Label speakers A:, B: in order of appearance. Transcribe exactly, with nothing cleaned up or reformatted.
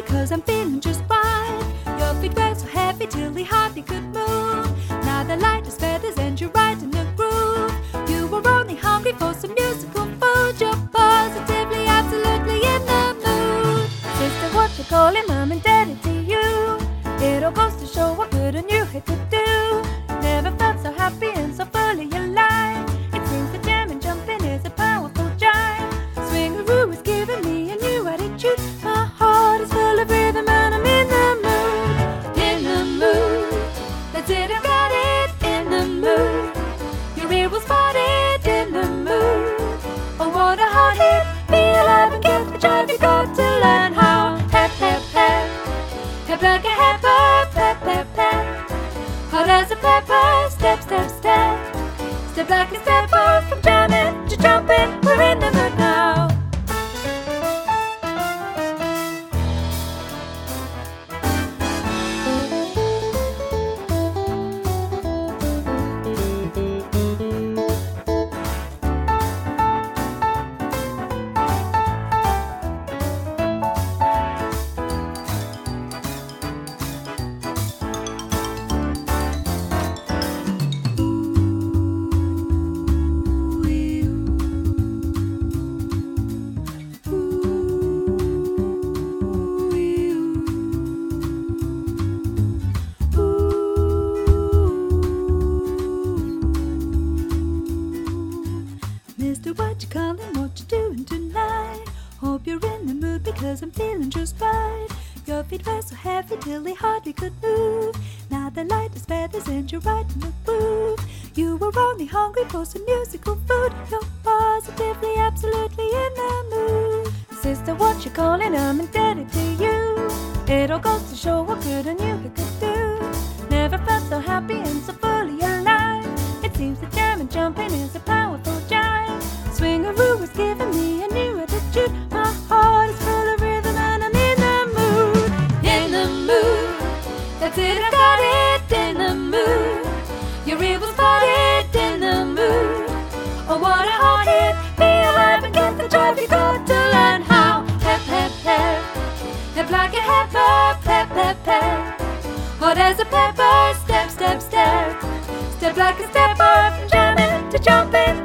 A: because I'm feeling just right. Your feet were so heavy till they hardly could move. Now they're light as feathers and you're right in the groove. You were only hungry for some musical food. You're positively, absolutely in the mood. Sister, what you calling mom and daddy to you? It all goes to show what good and you hate to do. Never felt so happy and so fully alive. It seems the jam and jumping is a powerful jive. Swingaroo is giving me a new attitude. My heart is full of rhythm and I'm in the mood. In the mood. That's it, I got it. In the mood. Your ear will spot it. In the mood. Oh, what a hot hit. Be alive and get the drive. You got to learn how. Hep, hep, hep. Hep like a heifer. Pep, pep, pep. Hot as a pepper. Step, step, step. Step like a stepper. From jamming to jumping. We're in the mood now. Mister, what you calling, what you doing tonight? Hope you're in the mood because I'm feeling just right. Your feet were so heavy till they hardly could move. Now they're light as feathers and you're right in the groove. You were only hungry for some musical food. You're positively, absolutely in the mood. Sister, what you calling, I'm indebted to you. It all goes to show what good and you could do. Never felt so happy and so fully alive. It seems the jam and jumping is a powerful jive. Swingaroo is giving me a new attitude. My heart is full of rhythm and I'm in the mood. In the mood. That's it, I got it. In the mood. Your ear will spot it. In the mood. Oh, what a hot hit. Be alive and get the drive. You got to learn how. Hep, hep, hep. Hep like a heifer. Pep, pep, pep. Hot as a pepper. Step, step, step. Step like a stepper. From jamming to jumping.